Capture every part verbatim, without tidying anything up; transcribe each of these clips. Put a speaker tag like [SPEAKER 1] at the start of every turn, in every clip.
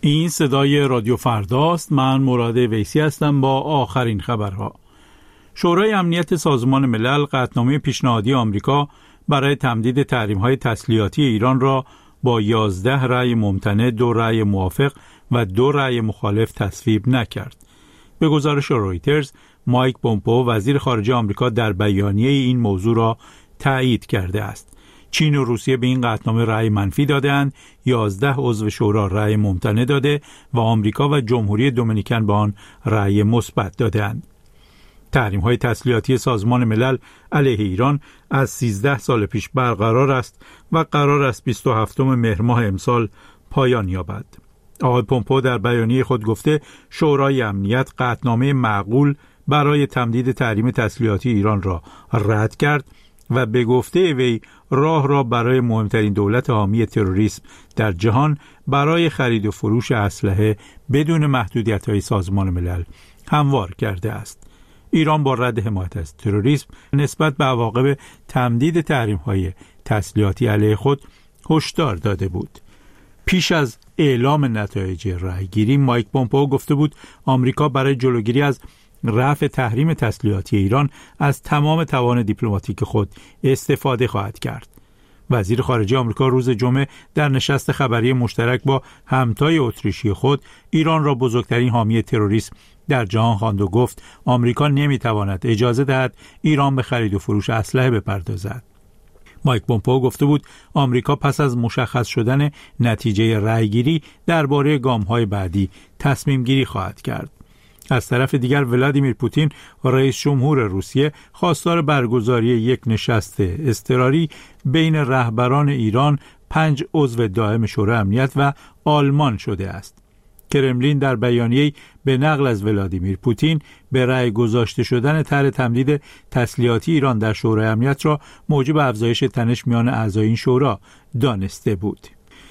[SPEAKER 1] این صدای رادیو فرداست. من مراد ویسی هستم با آخرین خبرها. شورای امنیت سازمان ملل قطعنامه پیشنهادی آمریکا برای تمدید تحریم‌های تسلیحاتی ایران را با یازده رأی ممتنع، دو رأی موافق و دو رأی مخالف تصویب نکرد. به گزارش رویترز، مایک پومپئو وزیر خارجه آمریکا در بیانیه این موضوع را تایید کرده است. چین و روسیه به این قطعنامه رأی منفی داده‌اند، یازده عضو شورا رأی ممتنع داده و آمریکا و جمهوری دومینیکن به آن رأی مثبت داده‌اند. تحریم‌های تسلیحاتی سازمان ملل علیه ایران از سیزده سال پیش برقرار است و قرار است بیست و هفتم مهر ماه امسال پایان یابد. آقای پومپئو در بیانیه خود گفته شورای امنیت قطعنامه معقول برای تمدید تحریم تسلیحاتی ایران را رد کرد و به گفته وی راه را برای مهمترین دولت حامی تروریسم در جهان برای خرید و فروش اسلحه بدون محدودیت‌های سازمان ملل هموار کرده است. ایران با رد حمایت از تروریسم نسبت به عواقب تمدید تحریم‌های تسلیحاتی علیه خود هشدار داده بود. پیش از اعلام نتایج رأیگیری، مایک پومپئو گفته بود آمریکا برای جلوگیری از رفع تحریم تسلیحاتی ایران از تمام توان دیپلماتیک خود استفاده خواهد کرد. وزیر خارجه آمریکا روز جمعه در نشست خبری مشترک با همتای اتریشی خود ایران را بزرگترین حامی تروریسم در جهان خواند و گفت آمریکا نمیتواند اجازه دهد ایران به خرید و فروش اسلحه بپردازد. مایک پومپئو گفته بود آمریکا پس از مشخص شدن نتیجه رأیگیری درباره گام‌های بعدی تصمیم گیری خواهد کرد. از طرف دیگر ولادیمیر پوتین رئیس جمهور روسیه خواستار برگزاری یک نشست اضطراری بین رهبران ایران، پنج عضو دائم شورای امنیت و آلمان شده است. کرملین در بیانیه‌ای به نقل از ولادیمیر پوتین به رأی گذاشته شدن طرح تمدید تسلیحاتی ایران در شورای امنیت را موجب افزایش تنش میان اعضای این شورا دانسته بود.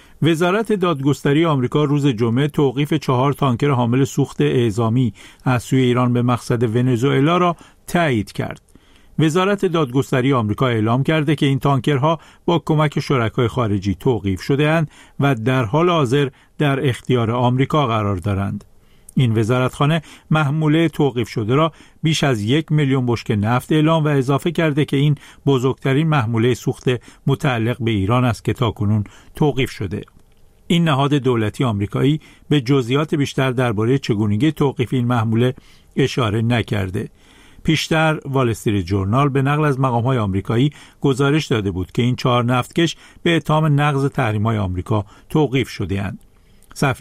[SPEAKER 1] وزارت دادگستری آمریکا روز جمعه توقیف چهار تانکر حامل سوخت اعزامی از سوی ایران به مقصد ونزوئلا را تایید کرد. وزارت دادگستری آمریکا اعلام کرده که این تانکرها با کمک شرکای خارجی توقیف شده‌اند و در حال حاضر در اختیار آمریکا قرار دارند. این وزارتخانه محموله توقیف شده را بیش از یک میلیون بشکه نفت اعلام و اضافه کرده که این بزرگترین محموله سوخت متعلق به ایران است که تاکنون توقیف شده. این نهاد دولتی آمریکایی به جزئیات بیشتر درباره چگونگی توقیف این محموله اشاره نکرده. پیشتر وال استریت ژورنال به نقل از مقام‌های آمریکایی گزارش داده بود که این چهار نفتکش به اتهام نقض تحریم‌های آمریکا توقیف شده‌اند.